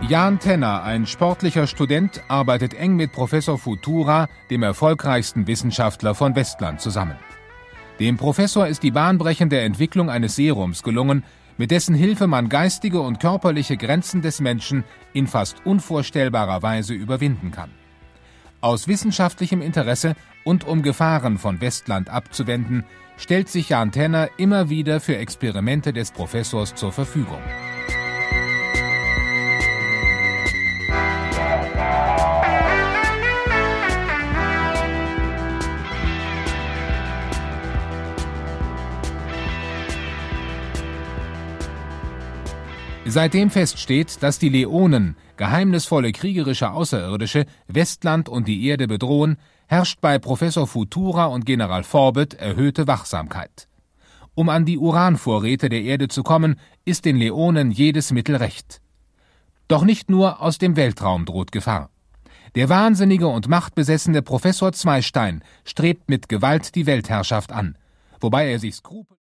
Jan Tenner, ein sportlicher Student, arbeitet eng mit Professor Futura, dem erfolgreichsten Wissenschaftler von Westland, zusammen. Dem Professor ist die bahnbrechende Entwicklung eines Serums gelungen, mit dessen Hilfe man geistige und körperliche Grenzen des Menschen in fast unvorstellbarer Weise überwinden kann. Aus wissenschaftlichem Interesse und um Gefahren von Westland abzuwenden, stellt sich Jan Tenner immer wieder für Experimente des Professors zur Verfügung. Seitdem feststeht, dass die Leonen, geheimnisvolle kriegerische Außerirdische, Westland und die Erde bedrohen, herrscht bei Professor Futura und General Forbett erhöhte Wachsamkeit. Um an die Uranvorräte der Erde zu kommen, ist den Leonen jedes Mittel recht. Doch nicht nur aus dem Weltraum droht Gefahr. Der wahnsinnige und machtbesessene Professor Zweistein strebt mit Gewalt die Weltherrschaft an, wobei er sich skrupellos